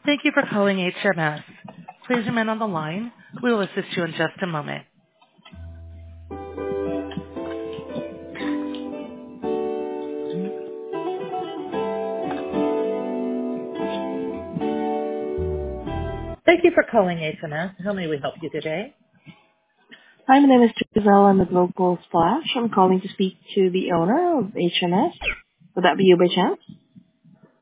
Thank you for calling HMS. Please remain on the line. We will assist you in just a moment. Thank you for calling HMS. How may we help you today? Hi, my name is Giselle. I'm with Local Splash. I'm calling to speak to the owner of HMS. Would that be you by chance?